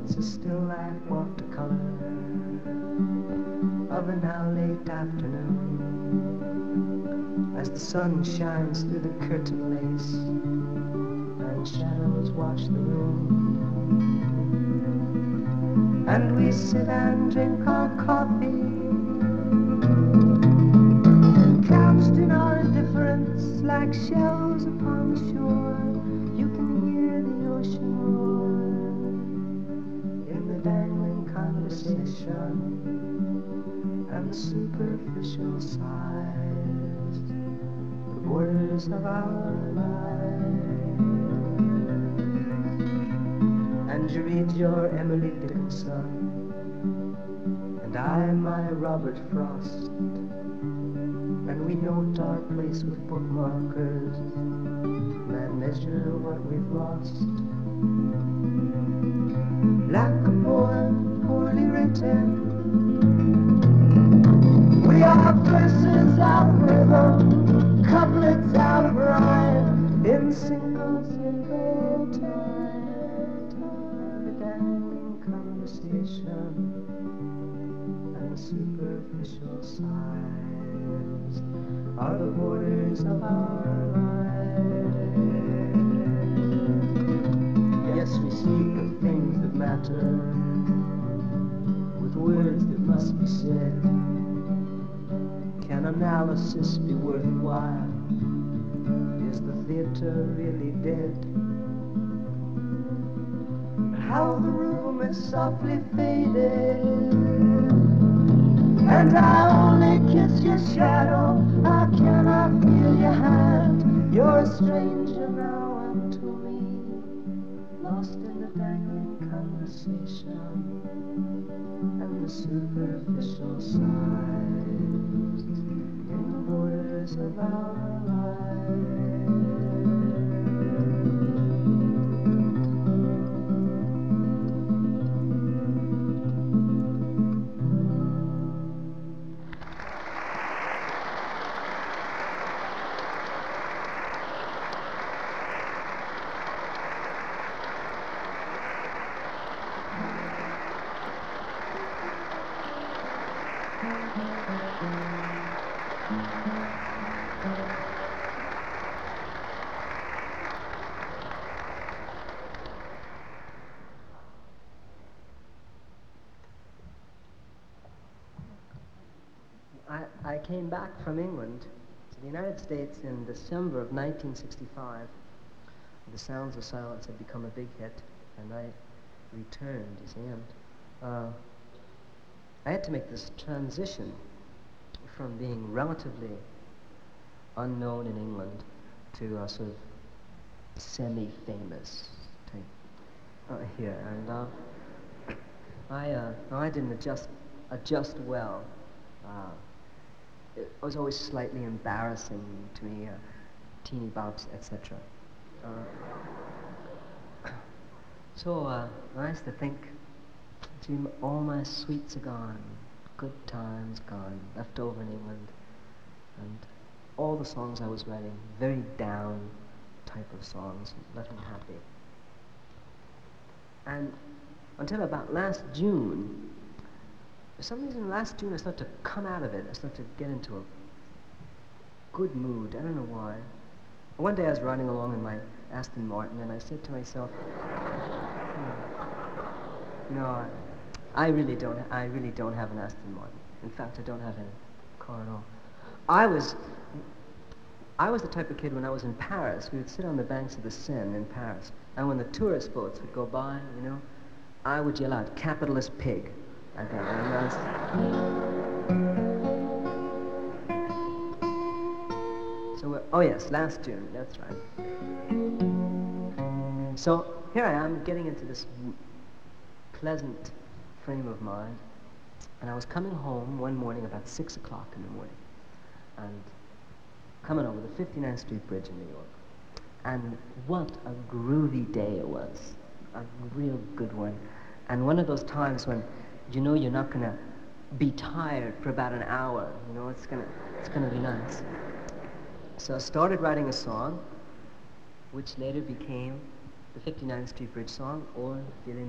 It's a still life watercolor of a now late afternoon, as the sun shines through the curtain lace and shadows watch the room, and we sit and drink our coffee, couched in our indifference like shells upon the shore. You can hear the ocean roar in the dangling conversation and the superficial sighs, the borders of our lives. And you read your Emily Dickinson, and I my Robert Frost, and we note our place with bookmarkers and measure what we've lost. Like a poem poorly written, we are verses out of rhythm, couplets out of rhyme, in single time, the dangling conversation and the superficial sighs are the borders of our lives. Yes, we speak of things that matter, with words that must be said. Can analysis be worthwhile? Is the theater really dead? How the room is softly faded, and I only kiss your shadow. I cannot feel your hand. You're a stranger now unto me, lost in the dangling conversation and the superficial sighs in the borders of our lives. I came back from England to the United States in December of 1965. The Sounds of Silence had become a big hit, and I returned, you see, and I had to make this transition from being relatively unknown in England to a sort of semi-famous type here, and I didn't adjust well. It was always slightly embarrassing to me, teeny bops, etc. So I used to think, gee, all my sweets are gone, good times gone, left over in England, and all the songs I was writing, very down type of songs, nothing happy. And until about last June, for some reason last June I started to come out of it. I started to get into a good mood. I don't know why. One day I was riding along in my Aston Martin and I said to myself, no, I really don't have an Aston Martin. In fact, I don't have any car at all. I was the type of kid when I was in Paris, we would sit on the banks of the Seine in Paris, and when the tourist boats would go by, you know, I would yell out, "Capitalist pig." So, oh yes, last June, that's right. So here I am getting into this pleasant frame of mind, and I was coming home one morning about 6 o'clock in the morning, and coming over the 59th Street Bridge in New York. And what a groovy day it was, a real good one. And one of those times when you know you're not gonna be tired for about an hour, you know, it's gonna be nice. So I started writing a song, which later became the 59th Street Bridge song, or Feeling